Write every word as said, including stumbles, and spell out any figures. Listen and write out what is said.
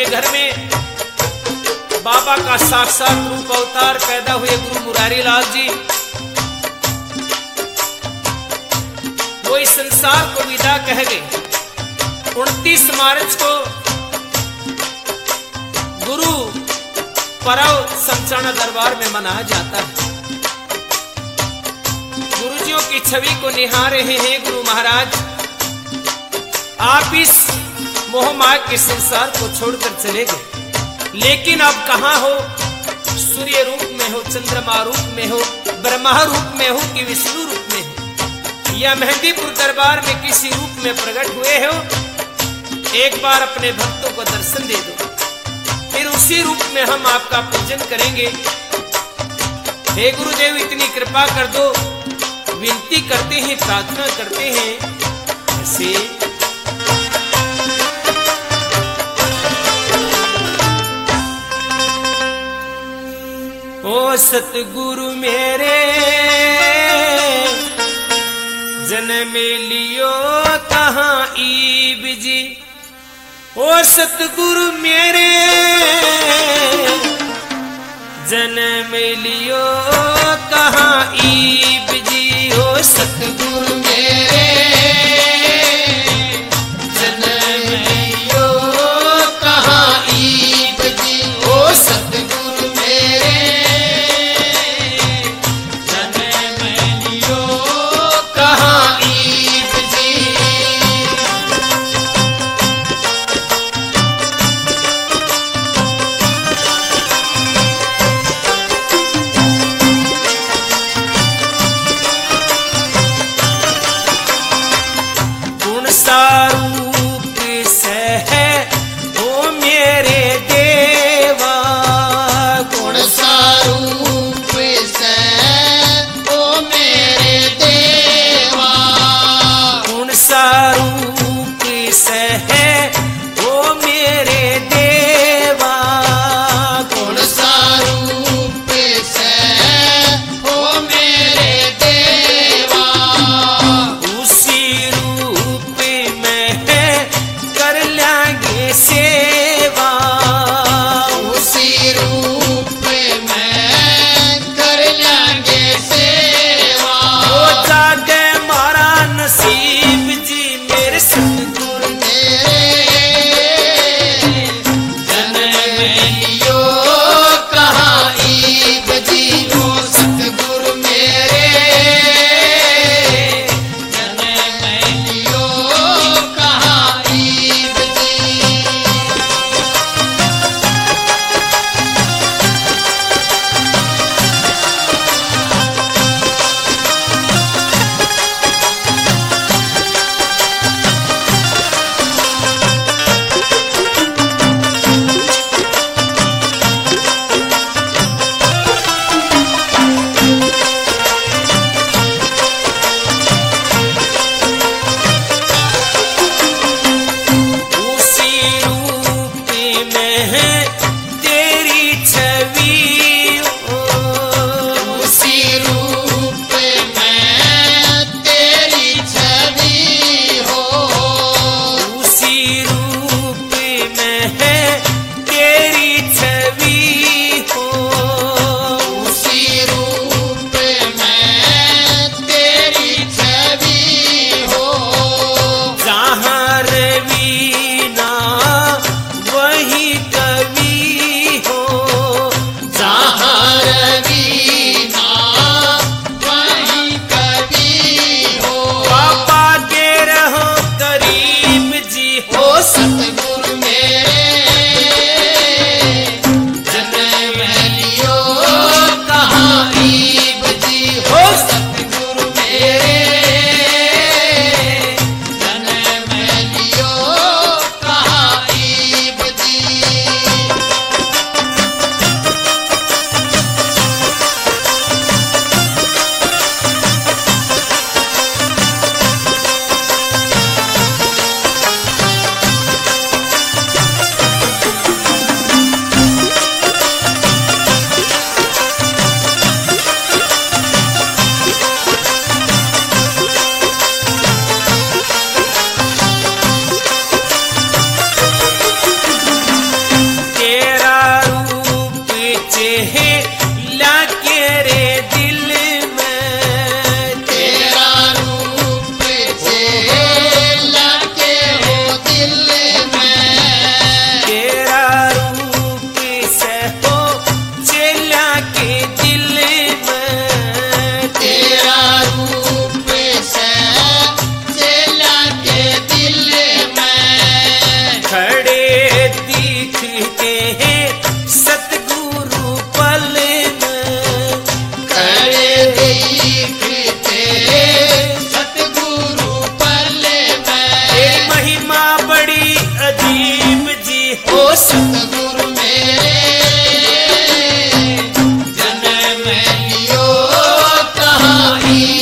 घर में बाबा का साक्षात रूप अवतार पैदा हुए गुरु मुरारी लाल जी। वो इस संसार को विदा कह गए। उनतीस मार्च को गुरु पर्व समचाना दरबार में मनाया जाता है। गुरुजियों की छवि को निहार रहे हैं गुरु महाराज। आप इस मोह माया के संसार को छोड़कर चले गए, लेकिन अब कहाँ हो? सूर्य रूप में हो, चंद्रमा रूप में हो, ब्रह्मा रूप में हो कि विष्णु रूप में हो, या मेहंदीपुर दरबार में किसी रूप में प्रकट हुए हो, एक बार अपने भक्तों को दर्शन दे दो, फिर उसी रूप में हम आपका पूजन करेंगे। हे गुरुदेव इतनी कृपा कर दो, विनती करते हैं, प्रार्थना करते हैं। ऐसे ओ सतगुरु मेरे जन्म लियो कहाँ ईब जी। ओ सतगुरु मेरे जन्म लियो कहाँ ईब जी। ओ सतगुरु मेरे जन्म लियो कहाँ ईब जी। ओ सतगुरु मेरे जन्म लियो कहाँ ईब जी। माई